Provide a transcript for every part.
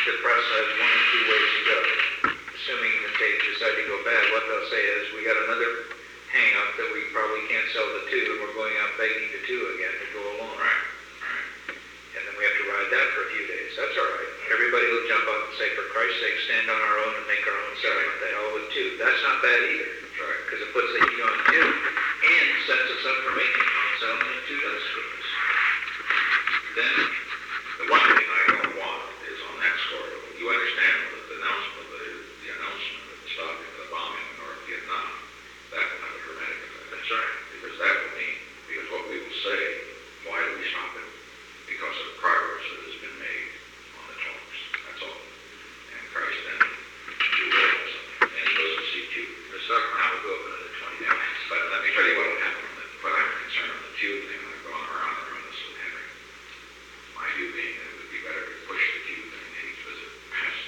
the press has one of two ways to go. Assuming that they decide to go bad, what they'll say is, we got another hang-up that we probably can't sell the two, and we're going out begging the two again to go along. Right. And then we have to ride that for a few days. That's all right. Everybody will jump up and say, for Christ's sake, stand on our own and make our own settlement. The hell with two. That's not bad either. That's right. Because it puts the heat on two and sets us up for making our own settlement if two does screw us. Then, the one thing I don't want is on that score, you understand that the announcement of the stopping of the bombing in North Vietnam, that will have a dramatic effect. That's right. Because that will mean, because what we will say, why do we stop it? Because of the progress that has been made on the talks. That's all. And Christ then, you will have something. And he goes to see Q. The second round will go up another 20 Yeah, minutes. but let me tell you what will happen. What I'm concerned on the Q thing, I've gone around this with Henry. My view being that it would be better to push the Q than any visit past,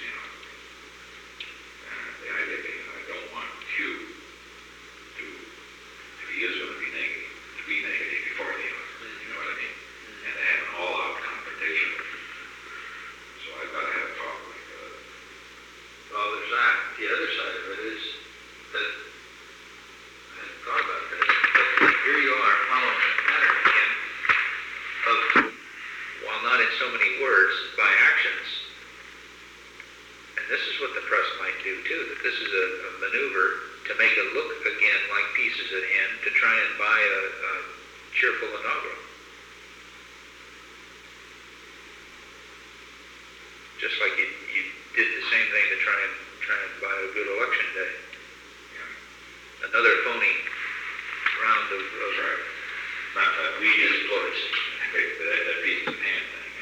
And the idea being that I don't want Q to, if he is going to be negative before the offer. You know what I mean? And to have an all-out confrontation. So I've got to have a talk with, Well, there's that. The other side of it is that, I hadn't thought about this, but here you are following the pattern again of, while not in so many words, by actions. And this is what the press might do too, that this is a maneuver to make it look again like peace is at hand, to try and buy a cheerful inaugural. Just like you did the same thing to try and buy a good election day. Another phony round of not that we just exploits. that peace in hand thing,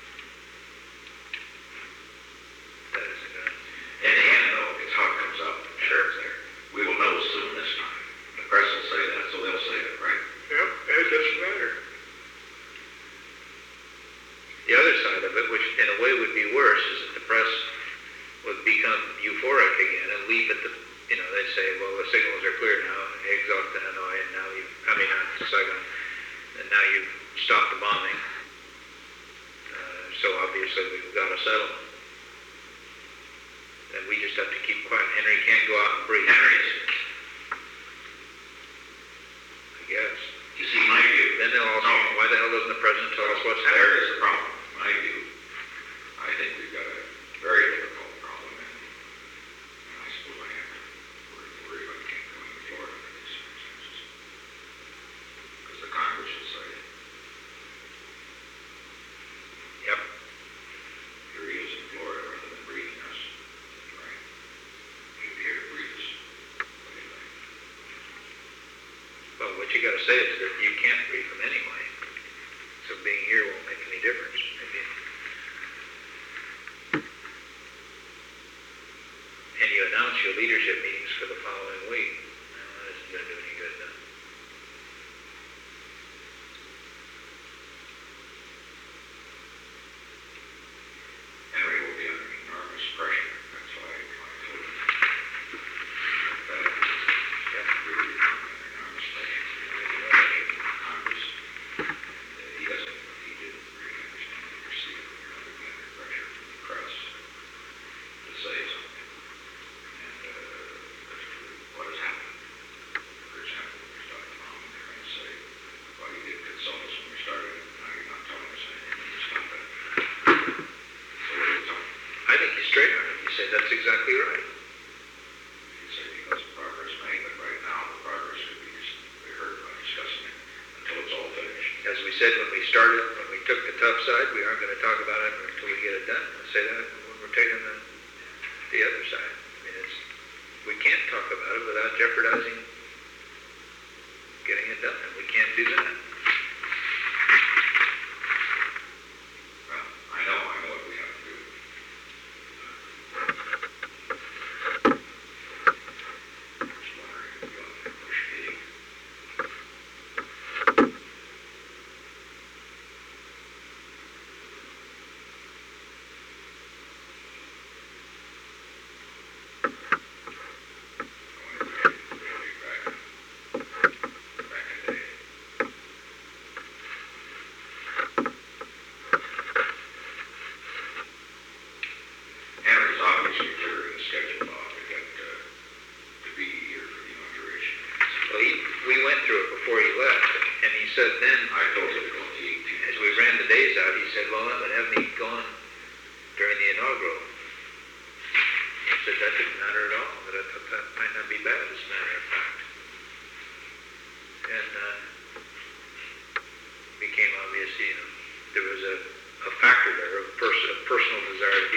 That is a good. In the end, though, it's how it comes out. Sure. We will know soon this time. The press will say that, so they'll say it, right? Yep, it doesn't matter. The other side of it, which in a way would be worse, is that the press would become euphoric again and leap at the, they'd say, well, the signals are clear now, Hague's off to Hanoi, and now to Saigon, and now you've stopped the bombing. So obviously we've got a settlement. And we just have to keep quiet. Henry can't go out and breathe. Henry's. I guess. You see, my view. Then they'll all say, why the hell doesn't the president tell us what's There happening? is the problem. My view. I think we've got a very difficult problem, and I suppose I have to worry about King coming to Florida under these circumstances. Because the Congress will say, Yep. here he is in Florida rather than breathing us. Right? He'll be here to breathe us. What do you think? Well, what you got to say is that you can't breathe them anyway. So being here won't make any difference. And you announce your leadership meetings for the following week. Well, that isn't going to do any good, though. Henry will be under enormous pressure. That's why I told him that he has to really be under enormous pressure. Congress. And he didn't really understand or see it. You're going to be under pressure from the press to say something. And what has happened? For example, when we started the bombing, they're going to say, well, you did consult us when we started. Now you're not telling us anything when you stop it. So what are you talking? I think you straighten it. You say that's exactly right. You say because of progress made, but right now the progress could be heard by discussing it until it's all finished. As we said when we started, when we took the tough side, we aren't going to talk about it until we get it done. I say that when we're taking the other side. I mean, we can't talk about it without jeopardizing getting it done, and we can't do that. Well, I know what we have to do. Just wondering if we ought to push Hague. I wonder if Hague will be back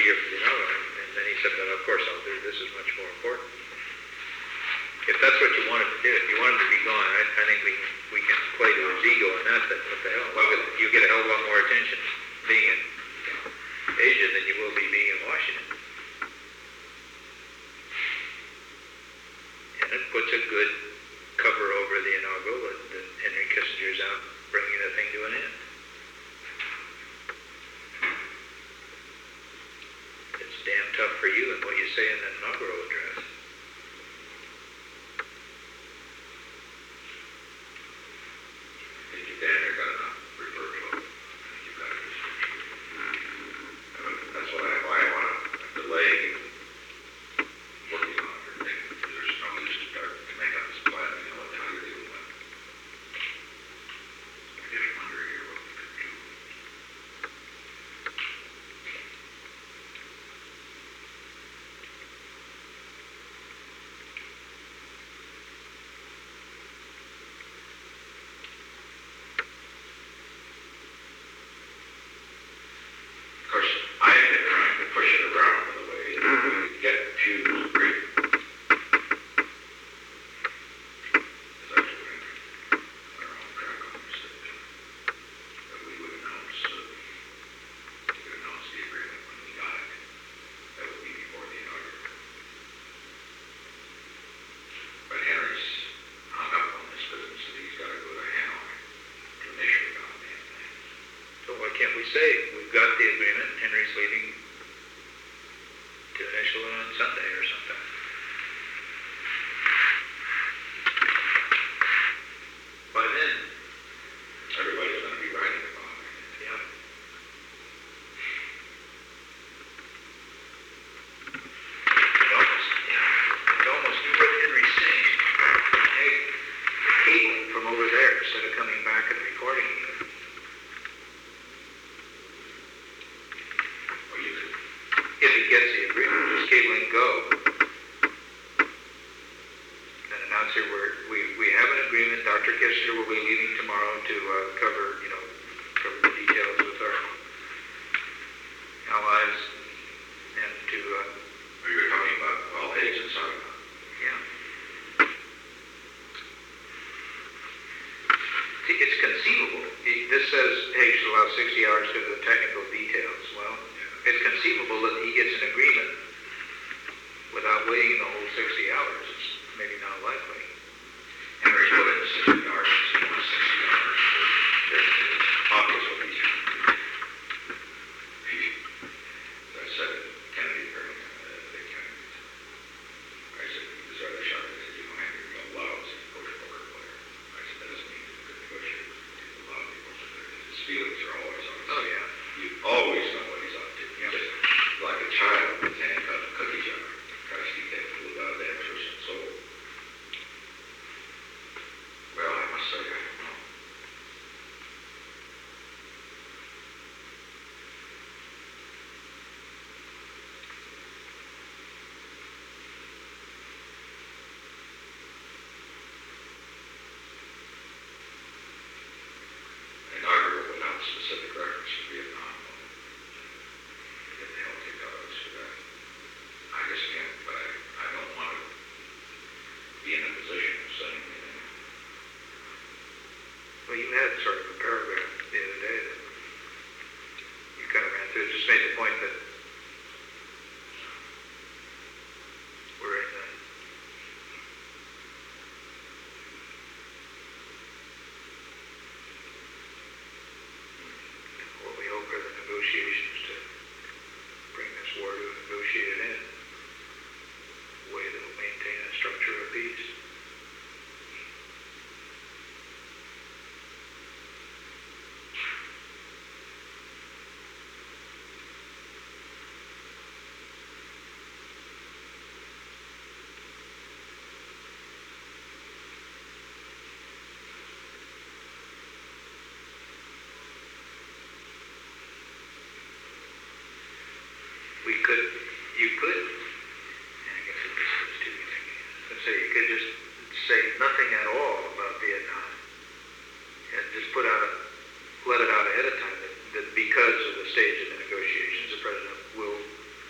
here for the inaugural. And then he said, but of course I'll do, this is much more important. If that's what you wanted to do, if you wanted to be gone, I think we can play to his ego on that, then what the hell? Well, you get a hell of a lot more attention being in Asia than you will be being in Washington. And it puts a good cover over the inaugural that Henry Kissinger's out bringing the thing to an end. It's damn tough for you and what you say in that inaugural address. Dan, you've got enough refer to it. You've got it. That's why I want to delay working on it. There's no use to start to make up this plan. You know what the hell you're doing with it. I just wonder here what we could do. Of course, I've been trying to push it around in a way that we could get to agreement. As I was doing our own track on this, that we would announce the agreement when we got it. That would be before the inaugural. But Henry's hung up on this business that he's got to go to Hanoi to initiate on the damn thing. So why can't we say, we've got the agreement, Henry's leaving to initial it on Sunday or something? By then, Everybody's going to be writing about it. yeah. It almost do what Henry's saying. Hey, cabling from over there instead of coming back and recording here. Well, you could, If he gets the agreement, just cabling go. Then announce here, we have an agreement, Dr. Kissinger will be leaving tomorrow to cover the details with our allies and to, you're talking about all aides and so on. yeah. See, it's conceivable. This says, hey, you should allow 60 hours to the technical details. Well, it's conceivable that he gets an agreement without waiting the whole 60 hours. It's maybe not likely. Henry's put in 60 hours, he wants 60 hours. It's obvious what he's doing. As I said, Kennedy, I said, this other shot, I said, Henry, you're allowed to coach a poker player. I said, that doesn't mean he's a good negotiator. He's allowed to be a poker player. His feelings are always on his Oh, yeah. You always know what he's up to. Yeah. Just like a child with his hand cut a cookie jar. Tries to keep that fool out of that person's soul. Well, I must say, I don't know. An inaugural without specific reference to Vietnam. Get the hell kicked out of us for that. I just can't, but I don't want to be in a position of saying anything. Well, you had sort of a paragraph the other day that you kind of ran through. It just made the point that we're in what we hope are the negotiations to bring this war to a negotiated end, a way that will maintain a structure of peace. You could, I guess it was too easy. Let's say you could just say nothing at all about Vietnam and just let it out ahead of time that because of the stage of the negotiations, the president will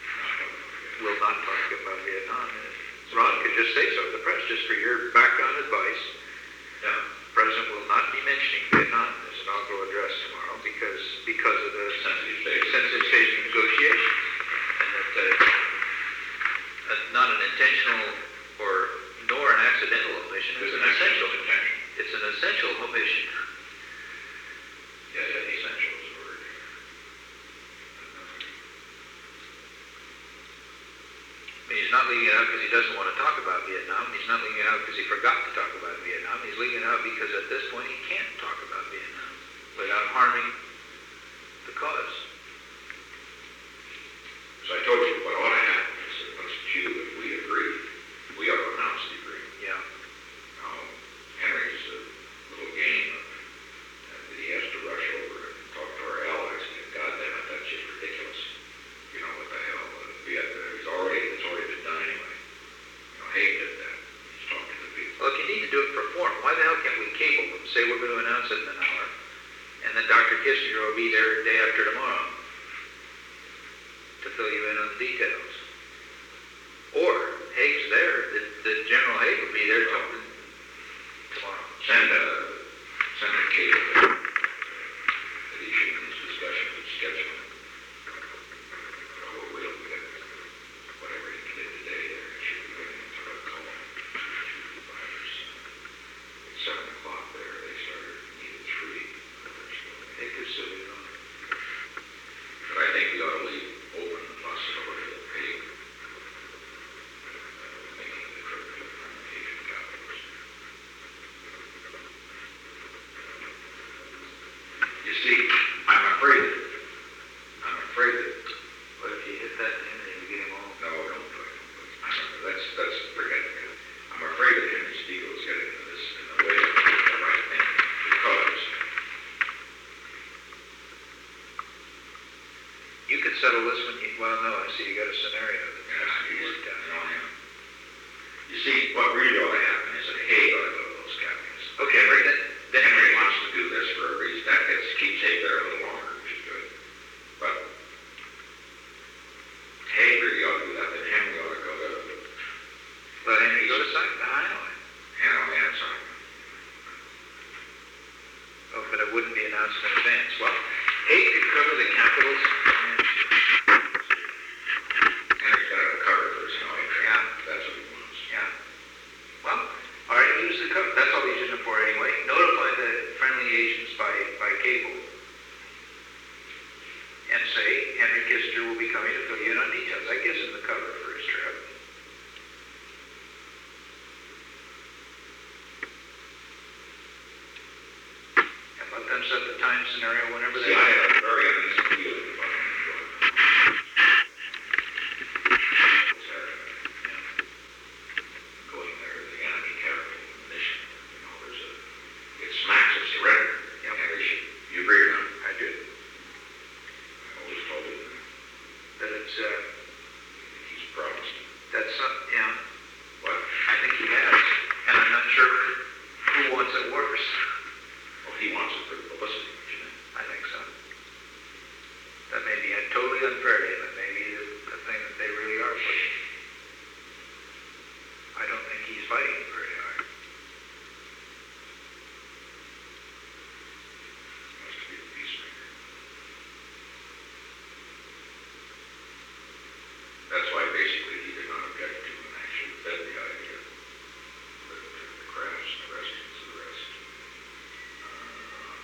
just say so to the press, just for your background advice. Yeah. The President will not be mentioning Vietnam in his inaugural address tomorrow because of the sensitive stage of negotiations. And that not an intentional nor an accidental omission, it's an essential intention. It's an essential omission. Yeah, essential is the word. I mean, he's not leaving it out because he doesn't want to talk about Vietnam. He's not leaving it out because he forgot to talk about Vietnam. He's leaving it out because at this point he can't talk about Vietnam without harming the cause. So I told you what ought to happen is that once if we agree, we ought to announce the agreement. Yeah. Now, Henry's a little game that he has to rush over and talk to our allies. And God damn it, that's just ridiculous. You know what the hell? It's already been done anyway. You know, Haig did that. He's talking to the people. Well, if you need to do it for form, why the hell can't we cable them? Say we're going to announce it in an hour, and then Dr. Kissinger will be there day after tomorrow to fill you in on the details. Or Haig's there, the General Haig will be there talking tomorrow. Send a cable that he should in this discussion with scheduling. We don't get whatever he did today there. It should be going into a call. At 7 o'clock there, they started needed 3. Haig is silly, you know. But I think we ought to leave open the possibility of Haig making the trip to the Asian capitals. You see, I'm afraid that What if you hit that in and you get him all? no, don't put. Let's forget it. I'm afraid that Henry Spiegel is getting into this in the way of the right thing because You could settle this when you, well, no, I see you got a scenario that has to be worked out. You see, what really ought to happen is that Haig ought to go to those captains. Okay, Henry, then Henry wants to do this for a reason. That keeps Haig there a little longer, which is good. But Haig really ought to do that. Then Henry ought to go to let Henry go to Hanoi. Hanoi and Simon. Oh, but it wouldn't be announced in advance. Well, Haig could cover the capitals. Henry's got to cover for his Hanoi trip. Yeah. That's what he wants. Yeah. Well, all right, use the cover. That's all he's using it for anyway. Notify the friendly Asians by cable. And say, Henry Kissinger will be coming to fill you in on details. That gives him the cover for his trip. And let them set the time scenario whenever they See, I like. have a very uneasy feeling about him. Going there, the enemy careful mission. You know, it smacks of surrender. Yep. Henry, you agree or not? I do. I always told him That it's, he's promised. that's some, yeah, What? I think he has. And I'm not sure who wants it worse. Well, he wants it for publicity, don't you think? I think so. That may be totally unfair to him. It may be the thing that they really are pushing. I don't think he's fighting it very hard. He wants to be the peacemaker. That's why basically he did not object to and actually fed the idea. The crafts and the restaurants and the rest.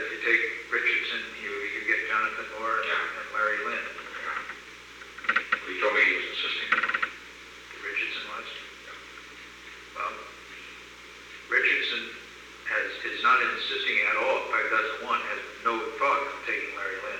if you take Richardson, you get Jonathan Moore and Larry Lynn. He told me he was insisting on it. Richardson was? Well, Richardson is not insisting at all. In fact, doesn't want, has no thought of taking Larry Lynn.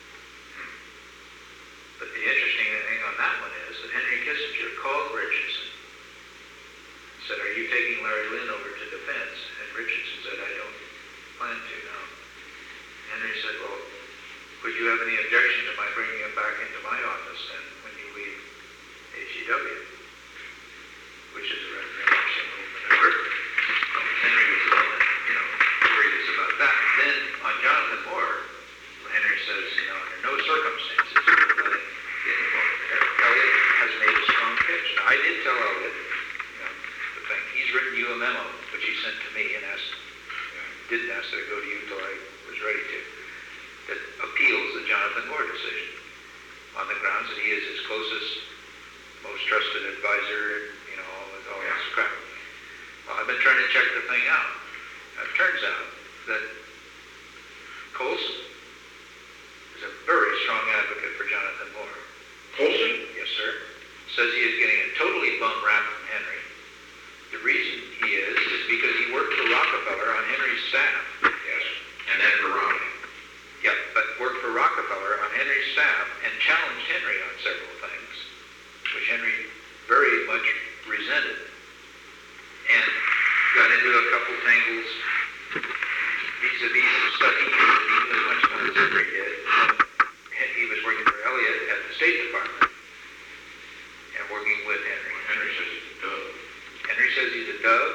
But the interesting thing on that one is that Henry Kissinger called Richardson and said, "Are you taking Larry Lynn over to defense?" And Richardson said, "I don't plan to now." Henry said, "Well, would you have any objection to my bringing him back into my office then when you leave HEW?" Which is a rather interesting little maneuver. Henry was the one that, worried about that. Then on Jonathan Moore, Henry says, under no circumstances would let him get him over there. Elliott has made a strong pitch. Now, I did tell Elliott, the thing, he's written you a memo, which he sent to me and didn't ask that I go to you until I was ready to, that appeals the Jonathan Moore decision on the grounds that he is his closest, most trusted advisor, and, all this crap. Well, I've been trying to check the thing out. It turns out that Colson is a very strong advocate for Jonathan Moore. Colson? Yes, sir. Says he is getting a totally bum rap from Henry. The reason he is because he worked for Rockefeller on Henry's staff. Yes. And then for Romney. Yeah, but worked for Rockefeller on Henry's staff and challenged Henry on several things, which Henry very much resented. And got into a couple tangles vis-a-vis some stuff he did, even as much as Henry did. He was working for Elliott at the State Department and working with Henry. Henry says he's a dove. Henry says he's a dove.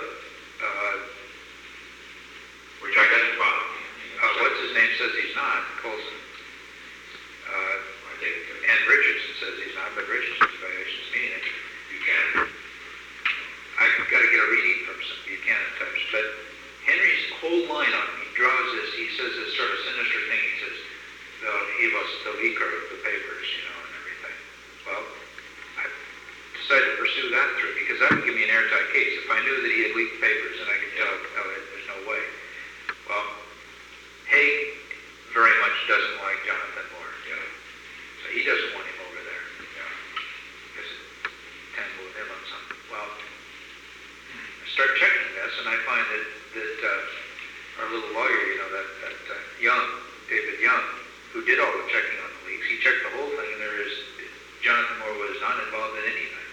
Which I guess Bob. What's his name says he's not, Colson. I think And Richardson says he's not, but Richardson's evaluations mean it. you can. I've got to get a reading from some Buchanan types, but Henry's whole line on him, he draws this, he says this sort of sinister thing, he says, he was the leaker of the papers, and everything. Well, I decided to pursue that through, because that would give me an airtight case. If I knew that he had leaked papers, and I could tell, there's no way. Well, Haig very much doesn't like Jonathan Moore. Yeah. So he doesn't want him over there. Yeah. Because it tangled with him on something. Well, I start checking this, and I find that our little lawyer, that Young, David Young, who did all the checking on the leaks, he checked the whole thing, and Jonathan Moore was not involved in anything.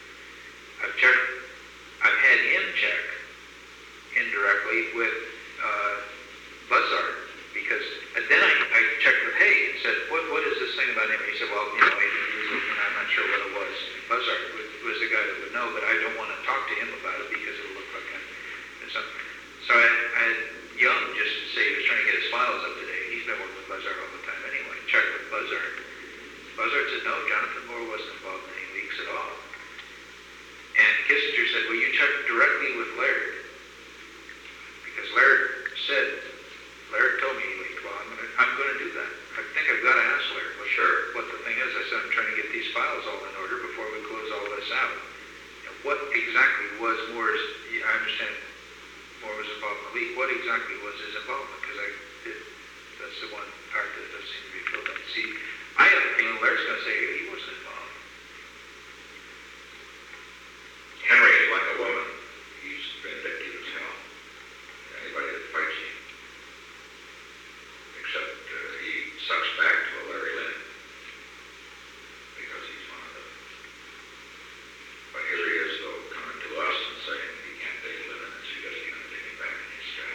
I've had him check indirectly with Buzzard, because, and then I checked with Haig and said, what is this thing about him? And he said, well, he was looking, I'm not sure what it was. Buzzard was the guy that would know, but I don't want to talk to him about it because it'll look like so I had Young just to say he was trying to get his files up to date. He's been working with Buzzard all the time anyway. Checked with Buzzard. Buzzard said, no, Jonathan Moore wasn't involved in any leaks at all. And Kissinger said, well, you checked directly with Laird. Because Laird told me he leaked. Well, I'm going to do that. I think I've got to ask Laird what the thing is. I said, I'm trying to get these files all in order before we close all this out. What exactly was Moore's, I understand Moore was involved in the leak. What exactly was his involvement? Because that's the one part that does seem to be filled in. See, I have a feeling Laird's going to say he wasn't involved. Henry is like a woman. He's vindictive as hell. Anybody that fights him. Except he sucks back to a Larry Lynn. Because he's one of them. But here he is, though, coming to us and saying he can't take Lynn, and he doesn't going to take him back in his staff.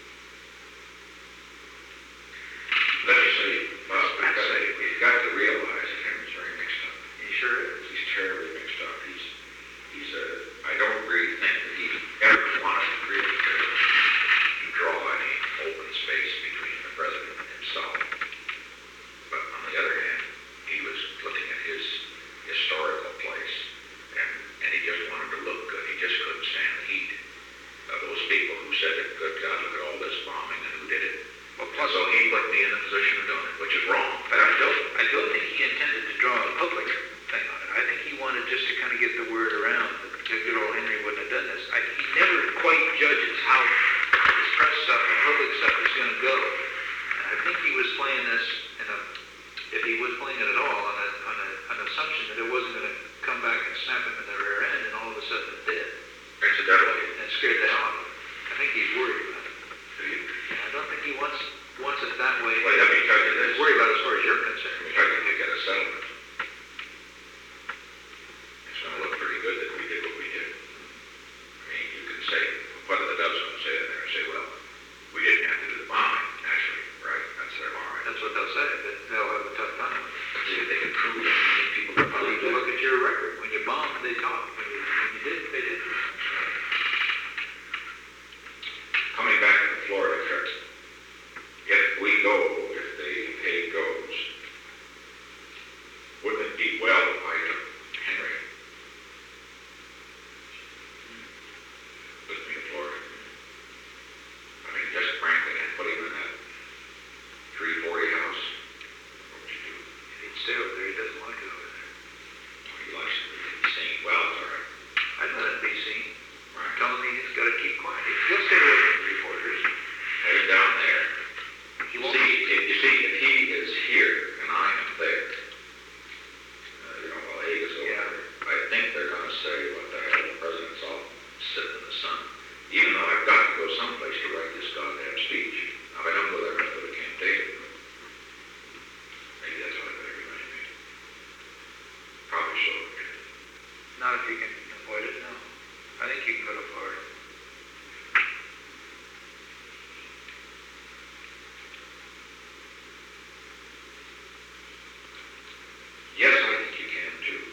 Let me say, Bob, you've got to realize that Henry's very mixed up. He sure is. He's terribly mixed up. I don't really think that he ever wanted to really draw any open space between the president and himself. But on the other hand, he was looking at his historical place, and he just wanted to look good. He just couldn't stand the heat of those people who said that, good God, look at all this bombing and who did it. Well, plus, so he put me in the position of doing it, which is wrong. But I don't think he intended to draw a public thing on it. I think he wanted just to kind of get the word around that good old Henry wouldn't have done this. He never quite judges how his press stuff and public stuff is going to go That's what they'll say, but they'll have a tough time with it. See if they can prove it, and people can You believe can it. look at your record. When you bombed, they talked. When you did, they did. Coming back to the Florida trip, if we go, if the pay goes, wouldn't it be well if I took Henry with me to Florida? I mean, just frankly, and put him in that 340 house. What would you do? He'd stay over there. He doesn't like it over there. He likes to be seen. Well, it's all right. I'd let him be seen. Right. Tell him he's got to keep quiet. He'll stay away from reporters. Head him down there. He won't. If he is here and I am there, while he is over Yeah. there, I think they're going to say, what the hell, the president's all sitting in the sun. Even though I've got to go someplace to write this goddamn speech. Now, I don't go there, I'm going to go to Camp David. Maybe that's what I better remind me. Probably so. Not if you can avoid it, no. I think you can go to Florida. Yes, I think you can too.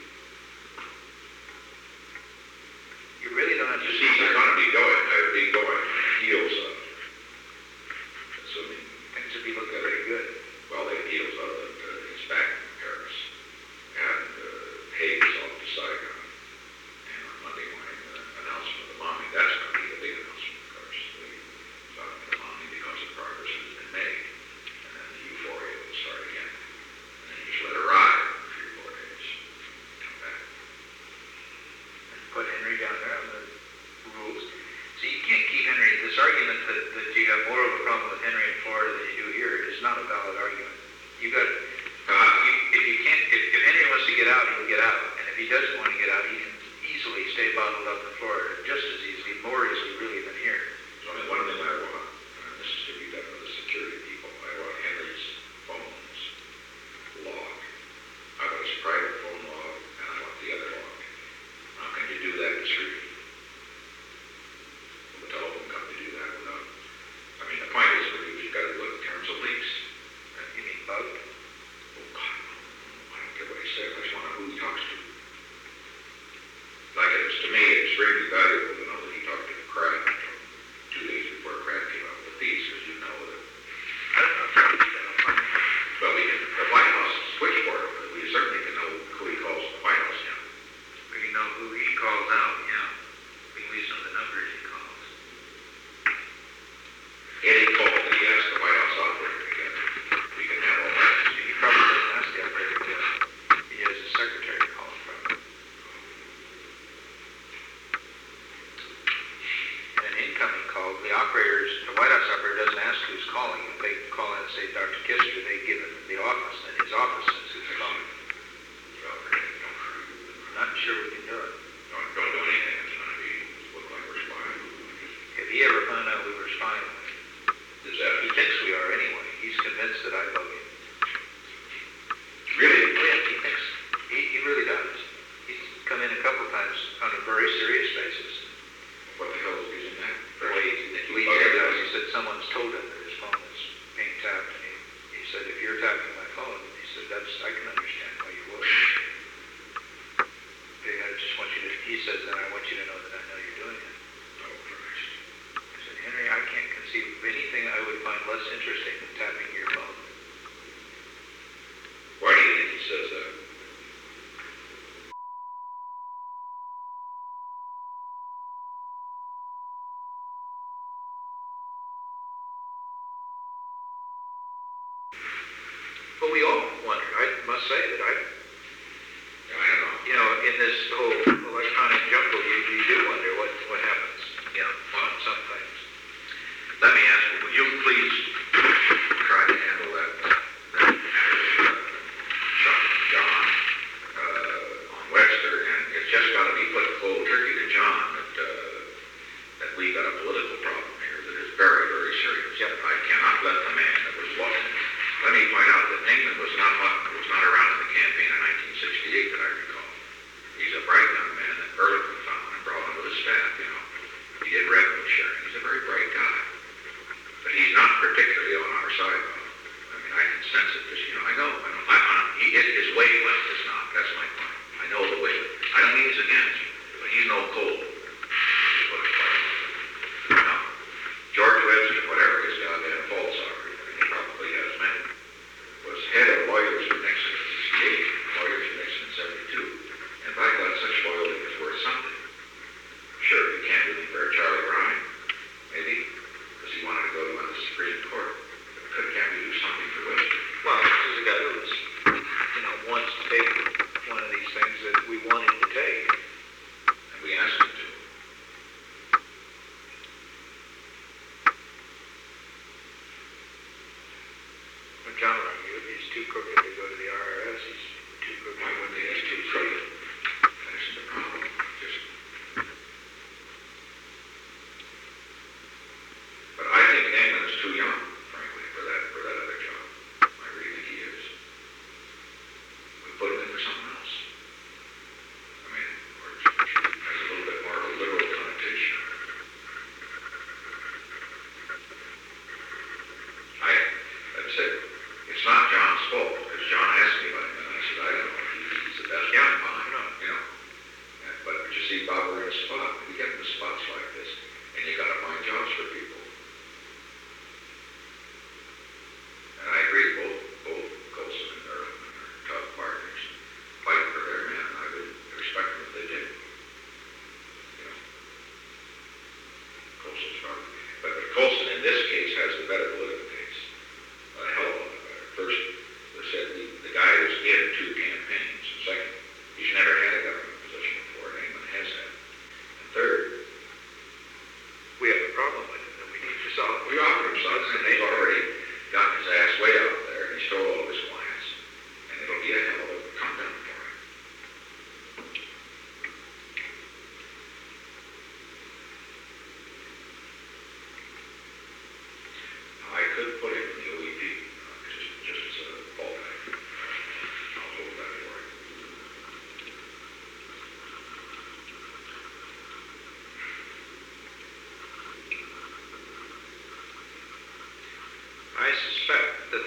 You really don't have to You see, you're going to be going on the heels of, assuming, things would be looking pretty good. well, the heels of it's back in Paris. And Hague is off to Saigon. And on Monday morning, the announcement of the bombing, that's going to be the big announcement, of course. The bombing, because the progress has been made. And then the euphoria will start again. And then you just let it ride for 3 or 4 days. Come back. And put Henry down there on the rules. See, you can't keep Henry. This argument that you have more of a problem with Henry in Florida than you do here is not a valid argument. You got, if you can't, if Henry wants to get out, he'll get out. And if he doesn't want to get out, he can easily stay bottled up in Florida, just as easily, more easily really than here. So one thing I want, and this is to be done with the security people, I want Henry's phones log. I want his private phone log, and I want the other log. Now, can you do that discreetly? Will the telephone company do that without? I mean, the point is, we've got to look in terms of leaks. You mean bug? Oh, God, no, I don't care what he says. I just want to know who he talks to. Like, to me, it's extremely valuable to know that he talked to Kraft 2 days before Kraft came up with the piece, because you know that. I don't know if you can that. Well, we can, the White House switchboard, we certainly can know who he calls the White House now. We can know who he calls out, yeah. We can at least know the numbers he calls. Any call that he asks the White House operator again, we can have all that. He probably doesn't ask the operator to. He has his secretary to call him from. And an incoming call, the White House operator doesn't ask who's calling. If they call in and say Dr. Kissinger, they give him the office, and his office says who's calling. I'm not sure we can do it. Don't do anything that's going to look like we're spying. If he ever found out we were spying on him, Is that, he thinks we are anyway. He's convinced that I bug him. really? Oh, yeah, he thinks, he really does. He's come in a couple times on a very serious basis. What the hell is he in that? He said someone's told him that his phone is being tapped, and he said, if you're tapping my phone, he said, I can understand why you would. I just want you to, he says, then I want you to know that I know you're doing it. Oh, Christ. I said, Henry, I can't conceive of anything I would find less interesting than tapping your phone. Why do you think he says that? But we all wonder, I must say that Yeah, I don't know. you know, in this whole electronic jungle, you do wonder what happens, you know, on some things. Let me ask you, would you please try to handle that shot of John on Webster, and it's just got to be put cold turkey to John that we got a political problem here that is very, very serious. Yep. I cannot let the man that was lost. Let me point out that Ningman was not around in the campaign in 1968 that I recall. He's a bright young man that Ehrlichman found and brought him with his staff, you know. He did revenue sharing. He's a very bright guy. But he's not particularly on our side, though. I mean, I can can sense it, because, I know, his wavelength is not, that's my point. I know the wavelength. I don't mean he's against, but he's no cold. Is what it's like. Now, George Webster, whatever his goddamn faults are, and he probably has many, was head of lawyers for Nixon in 68, lawyers for Nixon in 72. And by God, such loyalty is worth something. Sure, you can't really bear Charlie Ryan, maybe, because he wanted to go to the Supreme Court. But can't we do something for Webster? Well, this is a guy who was, wants to take one of these things that we want him to take. And we asked him to. Well, John argued he's too crooked to go to the IRS. He's too crooked to go to the He's too SEC. crooked. That isn't the problem. But I think England is too young, frankly, for that other job. I really think he is. We put him in for something else. I mean, or has a little bit more of a literal connotation. Like I said, it's not John's fault, because John asked me about him, and I said, I don't know, he's the best Yeah, man behind, But you see, Bob, we're in a spot. We get into spots like this, and you got to find jobs for people. And I agree, both Colson and their tough partners fight for their men. I would respect them if they did. Colson's strong. But Colson, in this case, has the better political case. A hell of a lot better. First, they said the guy was in 2 campaigns. And second, he's never had a government position before, and England has that. And third, We have a problem with it that we need to solve. we offered him something, and he's already gotten his ass way out there, and he's told all of his clients. And it'll be a hell of a come down for him. I could put him in the OEP, just as a fallback. I'll hold that for him. I suspect that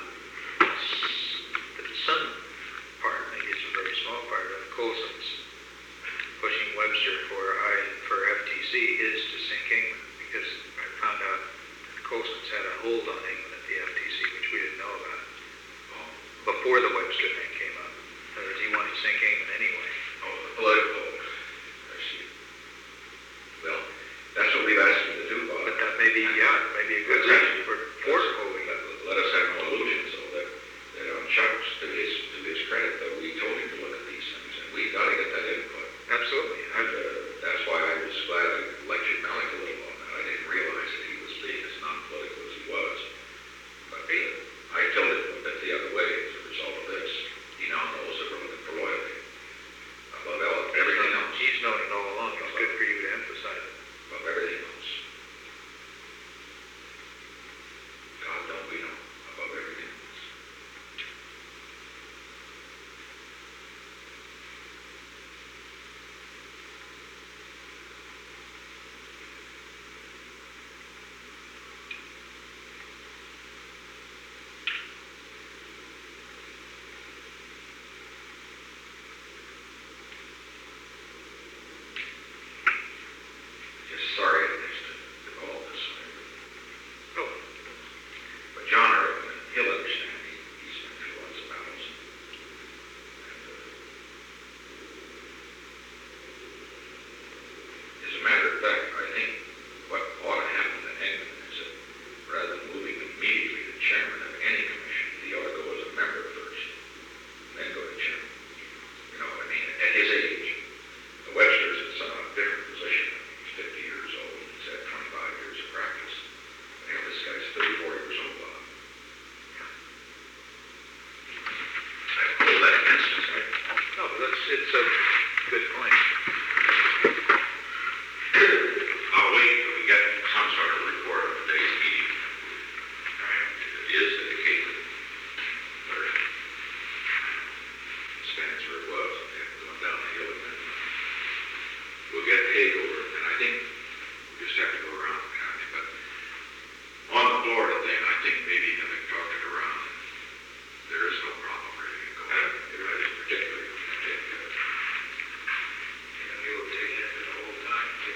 some part, maybe it's a very small part of Colson's pushing Webster for FTC is to sink England, because I found out that Colson's had a hold on England at the FTC, which we didn't know about before the Webster thing came up. In other words, he wanted to sink England anyway. Oh, the political. I see. Well, that's what we've asked him to do, Bob. But that may be, maybe a good reason for holding. Let us have no illusions, though, that on Chuck's, to his credit, that we told him to look at these things, and we got to get that input. Absolutely. And that's why I was glad I lectured Malik a little on that. I didn't realize that he was being as non-political as he was. But I tilted him a bit the other way as a result of this.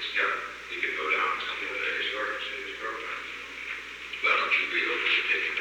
yeah, you could go down a couple of days or his girlfriend. Why don't you be able to take